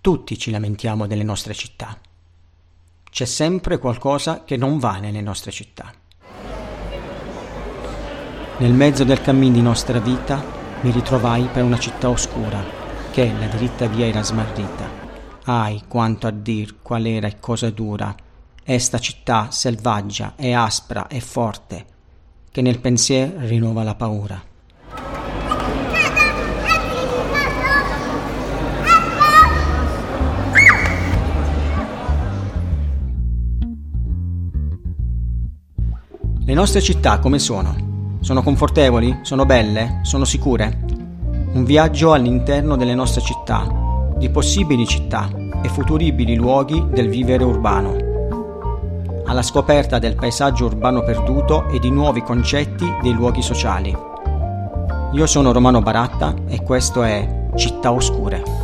Tutti ci lamentiamo delle nostre città. C'è sempre qualcosa che non va nelle nostre città. Nel mezzo del cammin di nostra vita mi ritrovai per una città oscura, che la diritta via era smarrita. Ahi, quanto a dir qual era e cosa dura, esta città selvaggia e aspra e forte, che nel pensier rinnova la paura. Le nostre città come sono? Sono confortevoli? Sono belle? Sono sicure? Un viaggio all'interno delle nostre città, di possibili città e futuribili luoghi del vivere urbano, alla scoperta del paesaggio urbano perduto e di nuovi concetti dei luoghi sociali. Io sono Romano Baratta e questo è Città Oscure.